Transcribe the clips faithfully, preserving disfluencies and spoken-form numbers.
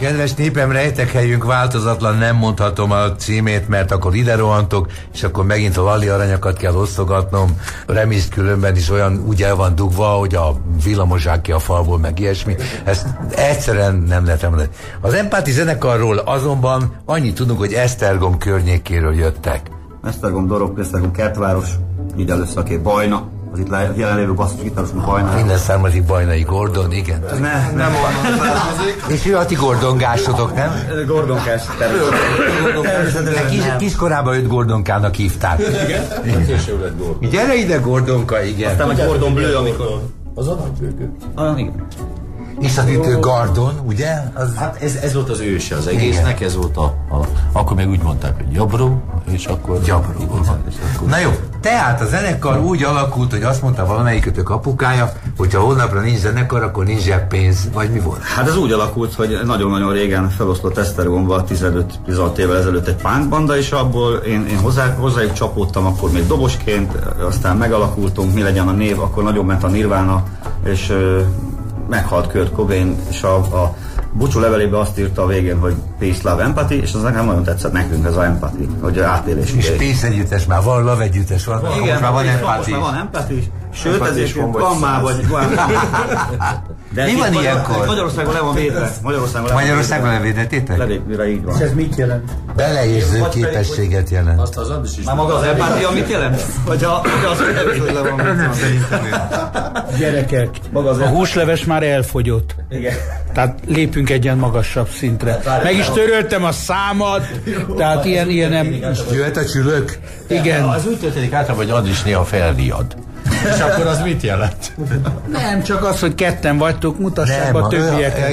Kedves népem, rejtek helyünk változatlan, nem mondhatom a címét, mert akkor ide rohantok, és akkor megint a lali aranyakat kell osztogatnom. Remész különben is olyan úgy el van dugva, hogy a villamosák ki a falból, meg ilyesmi. Ezt egyszerűen nem lehet említeni. Az Empáti zenekarról azonban annyit tudunk, hogy Esztergom környékéről jöttek. Esztergom, Dorog, Esztergom, Kertváros, így először a két Bajna, az itt jelenlévő basszusgitárosunk Bajna. Innen származik Bajnai Gordon, igen. Ne, nem onnan származik. És ő a ti gordongásotok, nem? Gordonkás, természetesen. Kis, kiskorában őt Gordonkának hívták. Igen? Igen. Gyere ide, Gordonka, igen. Aztán egy Gordon Bleu, amikor... Az a nagybőgő. Ah, igen. És az ütő Gordon, ugye? Az... Hát ez, ez volt az őse az egésznek, ez volt a, a... Akkor még úgy mondták, hogy Jabró, és akkor... Jabró. Akkor... Na jó, tehát a zenekar úgy alakult, hogy azt mondta valamelyikötök apukája, hogyha holnapra nincs zenekar, akkor nincs zseppénz, vagy mi volt? Hát ez úgy alakult, hogy nagyon-nagyon régen feloszlott Esztergomba tizenöt-tizenhat évvel ezelőtt egy punkbanda, és abból én, én hozzá, hozzájuk csapódtam akkor még dobosként, aztán megalakultunk, mi legyen a név, akkor nagyon ment a Nirvana, és ö, meghalt Kurt Cobain, és a, a búcsú levelében azt írta a végén, hogy Peace, Love, Empathy, és az nekem nagyon tetszett nekünk ez a Empathy, hogy átélés. És Peace együttes már van, Love együttes van, van igen, most már van Empathy. Most már van Empathy, sőt, ez is van már, vagy van. De mi van ilyenkor? Magyarországon le van védve. Magyarországon le van Magyarországon levédettétek? Levédve, így van. És ez mit jelent? Beleérző képességet jelent. Azt az Andis is. Már maga az empátia mit jelent? Vagy a, az, hogy le van védve. Gyerekek, a húsleves már elfogyott. Igen. Tehát lépünk egy ilyen magasabb szintre. Meg is töröltem a számat, tehát ilyen, ilyen nem... Jöhet a csülök? Igen. Az úgy történik általában, hogy Andis néha felriad. És akkor az mit jelent? Nem, csak az, hogy ketten vagytok, mutassák Nem, a többieket.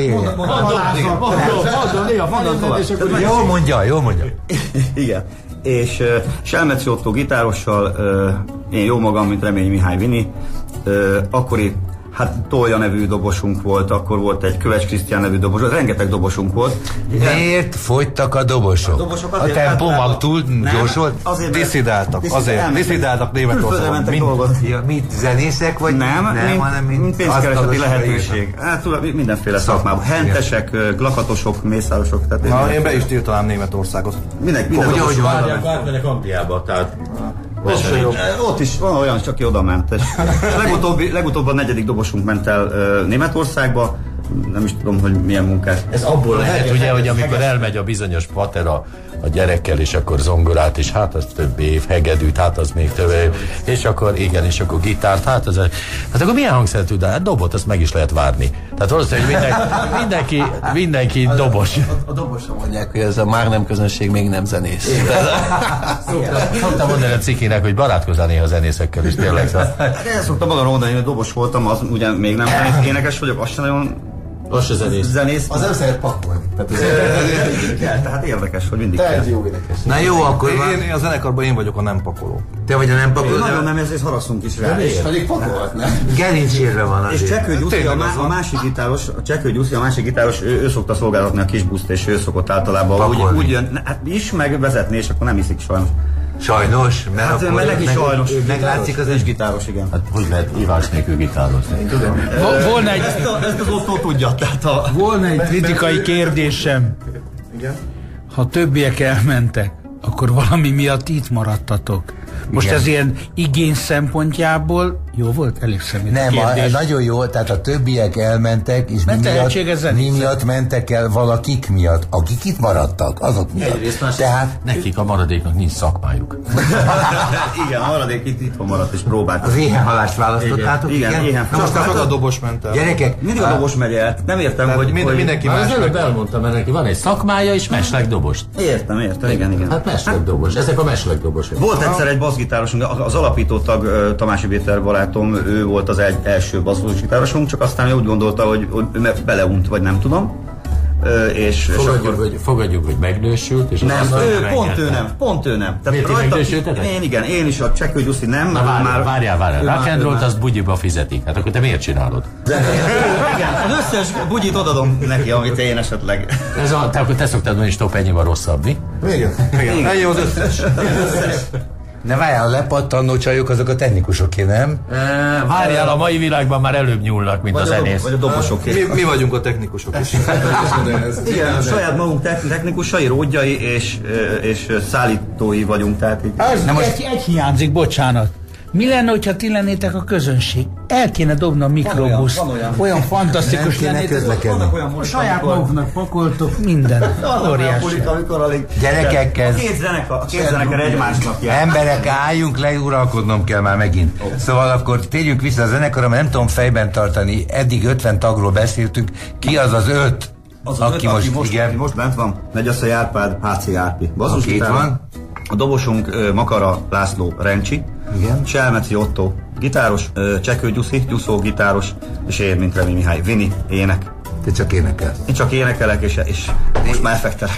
Jól mondja, jól mondja. Igen. És uh, Selmeci Ottó gitárossal, uh, én jó magam, mint Remény Mihály Vini, uh, akkori hát Tolja nevű dobosunk volt, akkor volt egy Kövecs Krisztián nevű dobos, rengeteg dobosunk volt. Miért fogytak a dobosok? A, dobosok a tempó mag túl gyors volt? Diszidáltak, azért. Diszidáltak Németországon. Ja, mit, zenészek vagy? Nem, nem mint, hanem mint, mint pénzkereseti lehetőség. Hát mindenféle szakmában. Hentesek, glakatosok, mészárosok. Tehát na, én be is tiltanám Németországot. Mindenki, minden hogy, dobos. Várják, átmennek Angliába, tehát... Ott is van olyan, csak ki oda ment. Legutóbb, legutóbb a negyedik dobosunk ment el uh, Németországba, nem is tudom, hogy milyen munkát. Ez abból lehet, ugye, hogy amikor elmegy a bizonyos patera a gyerekkel, és akkor zongorát, és hát az több év, hegedűt, hát az még több év, és akkor igen, és akkor gitárt, hát az, hát akkor milyen hangszer tud, hát dobot, azt meg is lehet várni. Tehát valószínűleg mindenki, mindenki, mindenki dobos. A, a dobosra mondják, hogy ez a már nem közönség még nem zenész. Szoktam mondani a cikinek, hogy barátkozzál néha a zenészekkel is, tényleg. Hát én szoktam magamra mondani, hogy dobos voltam, az ugye még nem zenész, énekes vagyok, azt sem nagyon... Az se zenész. zenész. Az nem szeret pakolni. Tehát, tehát érdekes, hogy mindig kell. Jó énekes. Na jó, akkor én, én a zenekarban én vagyok a nem pakoló. te vagy a nem pakoló. Nagyon nem, ezért harasztunk is rá. És pedig pakolt, nem? Gerincsérve van azért. És Csekő Gyuszi, a, má, a másik gitáros, a Csekő Gyuszi, a másik gitáros, ő, ő szokta szolgáltatni a kis buszt, és ő szokott általában úgy, úgy jön, hát is meg vezetni, és akkor nem iszik sajnos. Sajnos, mert Hát akkor mert neki meg, sajnos. meglátszik az is gitáros, igen. Hát hogy lehet ivás nélkül gitározni? Volna egy, Ezt, a, ezt az Ottó tudja, tehát a... volna egy kritikai kérdésem. Igen. Ha többiek elmentek, akkor valami miatt itt maradtatok. Most igen. ez ilyen igény szempontjából jó volt? Elég szemét Nem, a, kérdés. nagyon jó, tehát a többiek elmentek, és mi miatt, mi miatt mentek el valakik miatt. Akik itt maradtak, azok miatt. Egyrészt, tehát nekik a maradéknak nincs szakmájuk. Igen, a maradék itt itthon maradt és próbált. az éhenhalást választottátok, igen? Igen, éhen. Na most csak a dobos ment el. Gyerekek, Mindig a dobos megy el. Nem értem, Tehát hogy... mind, hogy... mindenki Már az más. előbb elmondtam, mert neki van egy szakmája, és meslek dobos. Értem, értem, igen, igen. Hát meslek dobos. Ezek a meslek dobosok. Volt egyszer egy basszgitárosunk, az alapító tag Tamási Péter barátom, ő volt az egy, első basszgitárosunk, csak aztán ő úgy gondolta, hogy, hogy beleunt, vagy nem tudom. És, Fogadjuk, és akkor... hogy, fogadjuk, hogy megnősült, és Nem, aztán ő, megnyerte. pont ő nem, pont ő nem. Miért ti megnősültetek? Én igen, én is, a Csekő Gyuszi nem. Na várjál, már... várjál, várjál. Rock and rollt azt bugyiba fizetik. Hát akkor te miért csinálod? Igen, az összes bugyit odadom neki, amit én esetleg. Ez a, te, akkor te szoktad mondani, hogy stop, ennyi van rosszabb, mi? Igen, igen. Ennyi az összes. Ne várjál, a lepattannó csajok azok a technikusoké, nem? E, várjál, a mai világban már előbb nyúlnak, mint vagy a zenész. Vagy a dobosoké. Mi, mi vagyunk a technikusok is. Igen, a saját magunk technikusai, ródjai és, és szállítói vagyunk. Tehát így. Az, most... egy, egy hiányzik, bocsánat. Mi lenne, hogyha ti lennétek a közönség? El kéne dobni a mikrobuszt. Van olyan, van olyan. olyan fantasztikus kéne közlekedni. Saját maguknak pakoltok minden. Óriási. Gyerekekkel. A két zenekar, a két zenekar egymásnak jár. Emberek, álljunk le, uralkodnom kell már megint. Oh. Szóval akkor térjünk vissza a zenekarra, mert nem tudom fejben tartani. Eddig ötven tagról beszéltünk. Ki az az öt? Az az aki, öt, most, aki, most, igen. aki most bent van. Negyasszai Árpád, há cé Árpi. Aki itt van. A dobosunk uh, Makara László Rencsi. Igen. Selmeci Otto gitáros, uh, Csekő Gyuszi, Gyuszó gitáros, és én, mint Remi Mihály, Vini, ének. Te csak énekelsz. Én csak énekelek, és, és most már effektelek.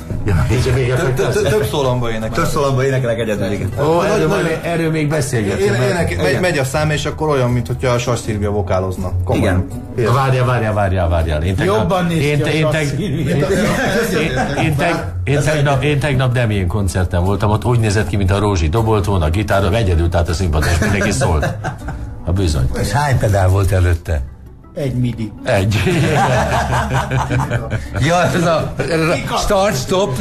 Több szólamba énekelek. Több szólamba énekelek egyedül, igen. Ó, erről, majd, erről még beszélgetünk. Megy, megy a szám, és akkor olyan, mintha a Sas Szilvia vokálozna. Igen. Várjál, várjál, várjál, várjál. Én tegnap, Jobban néz én, ki a én, Sas Szilvia. én, én, teg, én, tegnap, én tegnap nem ilyen koncerten voltam, ott úgy nézett ki, mint a Rózsi dobolt volna, a gitárra, egyedül, tehát a színpadon, és mindenki szólt. A bizony. És hány pedál volt előtte? Egy midi. Egy. Ja, ez a start, stop.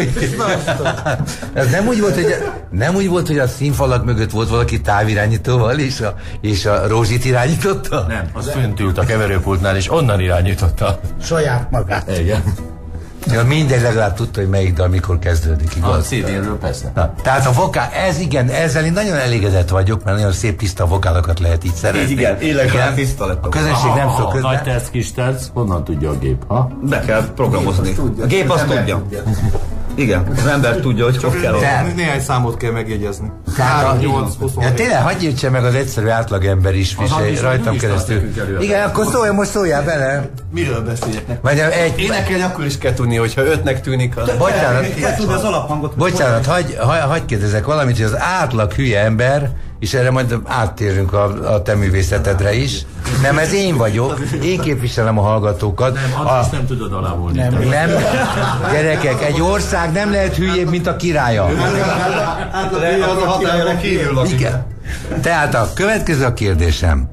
Ez nem úgy volt, hogy nem úgy volt, hogy a színfalak mögött volt valaki távirányítóval, és a, és a Rózsit irányította? Nem, az fönt ült a keverőpultnál, és onnan irányította. Saját magát. Igen. Ja, mindegy, legalább tudta, hogy melyik dal mikor kezdődik, igaz? A cé dé-ről persze. Na, tehát a vokál, ez igen, ezzel én nagyon elégedett vagyok, mert nagyon szép tiszta vokálokat lehet így szerezni. Igen, illetve tiszta lett. A közönség nem szok közben. Nagy terc, kis terc, honnan tudja a gép, ha? Be kell programozni. A gép azt tudja. Igen, az ember tudja, hogy csak kell. Tehát- Néhány számot kell megjegyezni. Tehát a- nyolc, Ja, huszonhét. tényleg, hagyj értse meg az egyszerű átlagember is, Az Fischer, is- rajtam is keresztül. tart nekünk előre. Igen, akkor szólj, most szóljál bele. Miről beszéljek? Vagy egy... Énekelni akkor is kell tudni, hogyha ötnek tűnik az... Bocsánat, Kell tudni az alaphangot. bocsánat, hagyj hagy, hagy kérdezek valamit, hogy az átlag hülye ember, és erre majd áttérünk a, a te művészetedre is. Nem, ez én vagyok, én képviselem a hallgatókat. Nem, A, azt nem tudod alávolni. Nem. nem, gyerekek, egy ország nem lehet hülyébb, mint a királya. Az a határon kívül lakik. Igen. Tehát a következő a kérdésem.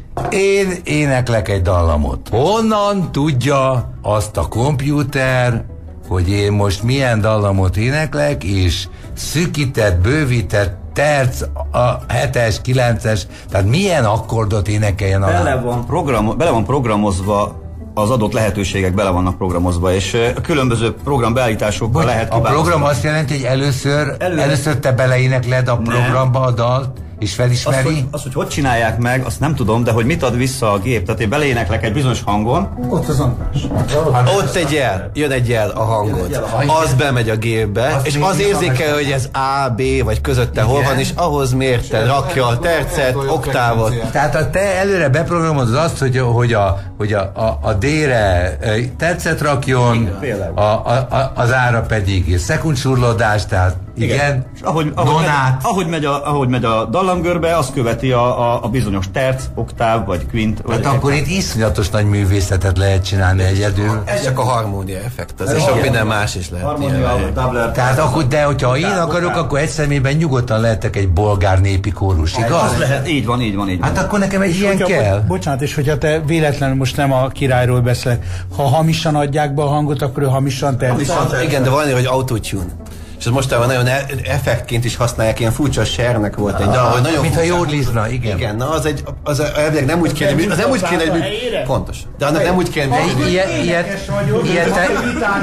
Én éneklek egy dallamot. Honnan tudja azt a kompjúter, hogy én most milyen dallamot éneklek, és szükített, bővített, terc, a hetes, kilences, tehát milyen akkordot énekeljen a Bele van, program, bele van programozva, az adott lehetőségek bele vannak programozva, és a különböző programbeállításokban lehet A kiválasztani. program azt jelenti, hogy először, Előre. először te beleénekled a programba a dalt, és Azt felismeri. hogy, azt, hogy hogy csinálják meg, azt nem tudom, de hogy mit ad vissza a gép. Tehát én beléneklek egy bizonyos hangon, Ott az András. Ott egy jel, jön egy jel a hangod. Az bemegy a gépbe, és az érzékel, hogy ez A, B, vagy közötte hol van, és ahhoz mérted, rakja a tercet, oktávot. Tehát a te előre beprogramozod azt, hogy, hogy, a, hogy a, a, a D-re eh, tetszet rakjon, a, a, a, az ára pedig szekundsurlódás, tehát igen, igen. és ahogy, ahogy, megy, donát. ahogy, megy a, ahogy megy a dallamgörbe, az követi a, a, a bizonyos terc, oktáv, vagy kvint. Vagy Hát akkor itt iszonyatos nagy művészetet lehet csinálni egyedül. Ez csak a harmónia effekt, az és sok minden más is lehet. harmónia, ilyen. doubler. Tehát akkor, de hogyha én akarok, akkor egy személyben nyugodtan lehetek egy bolgár népi kórus, igaz? Az lehet, így van, így van, így van. Hát akkor nekem egy ilyen Hogyha- kell. Bocsánat, és hogyha te véletlenül most nem a királyról beszélek, ha hamisan adják be a hangot, akkor ő hamisan tercel. Igen, de van olyan, hogy autotune. És ez mostában nagyon e- effektként is használják, ilyen furcsa sernek volt egy dal, hogy nagyon Mint ha furcsa- jódlizna, igen. Igen, na az egy, az elvileg nem úgy kéne, az nem úgy kéne, hogy pontos. De annak nem úgy kéne, De hogy ilyet, ilyet, ilyet, te,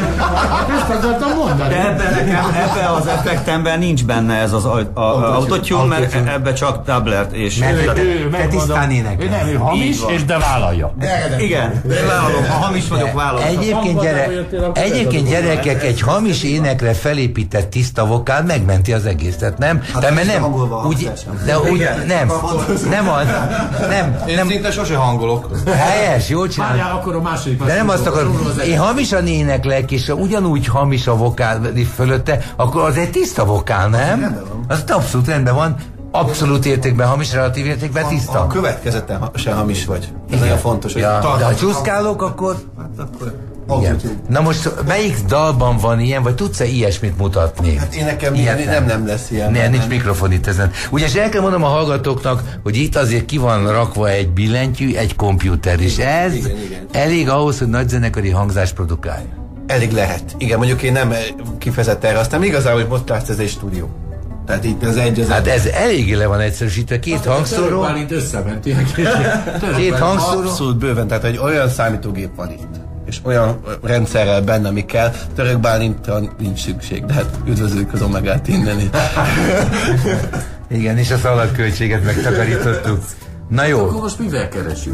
Ezt akartam mondani. De ebben nekem, ebben az effektemben nincs benne ez az a- a- a- autotune, mert ebben csak doublert és... Mert Ő, ő, te megmondom, tisztán énekel. ő nem, ő hamis, és de vállalja. Igen, de vállalom, ha hamis vagyok, vállalom. Egyébként, gyere, egyébként gyerekek, egy hamis énekre felépített tiszta vokál megmenti az egészet, nem? De mert nem, úgy, de úgy, nem, nem az, nem, Én nem, szinte sose hangolok. helyes, jól csinál. Várjál, akkor a második. De nem azt akarom, én hamisan éneklek, és ugyanúgy hamis a vokál fölötte, akkor az egy tiszta vokál, nem? Az abszolút rendben van, abszolút értékben hamis, relatív értékben a tiszta. következete ha- se hamis vagy. Ez nagyon fontos, hogy Ja, de ha tartalmas. csúszkálok, akkor... Igen. Na most melyik dalban van ilyen, vagy tudsz-e ilyesmit mutatni? Hát én nekem Ilyet nem, nem, nem lesz ilyen. Ne, nem, nincs nem. mikrofon itt ezen. Ugyanis el kell mondom a hallgatóknak, hogy itt azért ki van rakva egy billentyű, egy komputer, és ez igen, igen. elég ahhoz, hogy nagyzenekari hangzást produkálj. Elég lehet. Igen, mondjuk én nem kifejezetten erre, aztán igazából, hogy most látsz, ez egy stúdió. Tehát itt az egy az Hát ez eléggé le van egyszerűsítve, két hangszóró. Bálint összementél. Két hangszóró. abszolút bőven, tehát egy olyan számítógép van itt, és olyan rendszerrel benne, ami kell. Török Bálintra nincs szükség, de hát üdvözlők az Omegát innen is. Igen, és a szalagköltséget megtakarítottuk. Na jó. Akkor most mivel keresünk?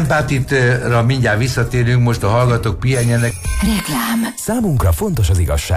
Empátitra mindjárt visszatérünk, most a hallgatók pihenjenek. Reklám. Számunkra fontos az igazság.